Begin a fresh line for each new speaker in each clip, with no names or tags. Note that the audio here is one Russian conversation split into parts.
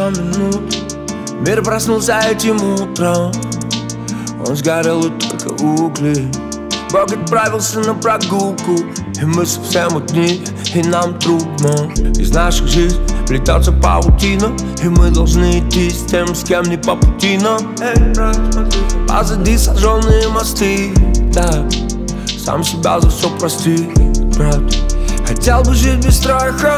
прошло минут. Мир проснулся этим утром. Он сгорел и только угли. Бог отправился на прогулку, и мы совсем одни, и нам трудно. Из наших жизней плетется паутина, и мы должны идти с тем, с кем не по пути нам. Позади сожженные мосты, да. Сам себя за все прости, брат. Хотел бы жить без страха,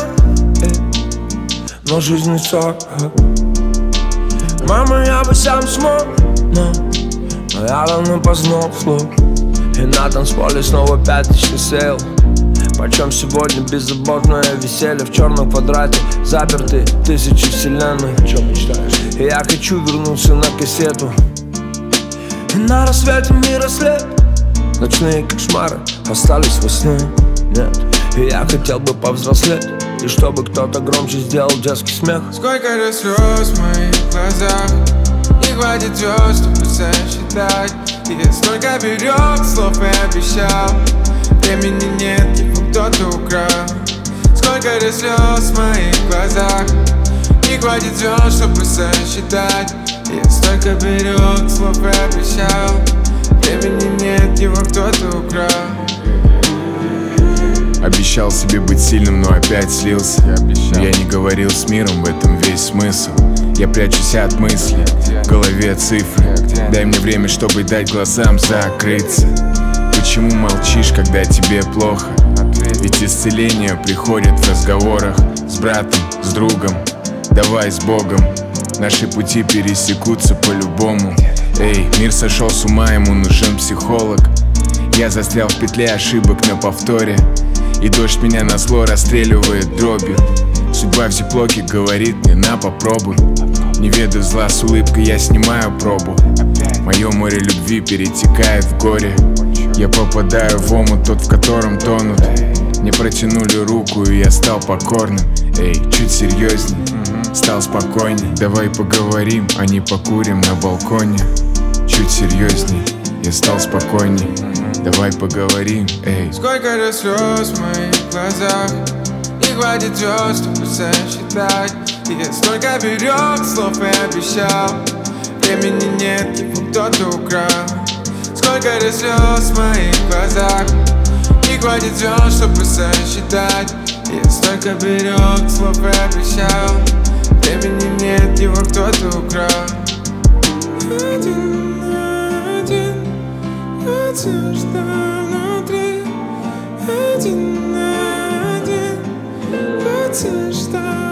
но жизнь не сорок. Мама, я бы сам смог, но я давно познал слух. И на танцполе снова 5000 сел. Почем сегодня беззаботное веселье в черном квадрате, заперты тысячи вселенных. О чем мечтаешь? И я хочу вернуться на кассету. И на рассвете мира след. Ночные кошмары остались во сне. Нет, и я хотел бы повзрослеть, и чтобы кто-то громче сделал детский смех.
Сколько же слез в моих глазах, не хватит звезд, чтобы сосчитать. И я столько берег слов и обещал, времени нет, его кто-то украл. Сколько же слез в моих глазах, не хватит звезд, чтобы сосчитать. И я столько берег слов и обещал, времени нет, его кто-то украл.
Обещал себе быть сильным, но опять слился. Я не говорил с миром, в этом весь смысл. Я прячусь от мыслей, в голове цифры. Дай мне время, чтобы дать глазам закрыться. Почему молчишь, когда тебе плохо? Ведь исцеление приходит в разговорах с братом, с другом, давай с Богом. Наши пути пересекутся по-любому. Эй, мир сошел с ума, ему нужен психолог. Я застрял в петле ошибок на повторе, и дождь меня назло расстреливает дробью. Судьба в зиплоке говорит мне: на, попробуй. Не ведаю зла, с улыбкой я снимаю пробу. Мое море любви перетекает в горе. Я попадаю в омут, тот, в котором тонут. Мне протянули руку, и я стал покорным. Эй, чуть серьезней, стал спокойней. Давай поговорим, а не покурим на балконе. Чуть серьезней, я стал спокойней. Давай поговорим, эй.
Сколько же слез в моих глазах, не хватит звезд, чтобы сосчитать. И я столько берег слов и обещал, времени нет, его кто-то украл. Сколько же слез в моих глазах, не хватит звезд, чтобы сосчитать. И я столько берег слов и обещал, времени нет, его кто-то украл. Один на один, вот что внутри. Один на один, вот что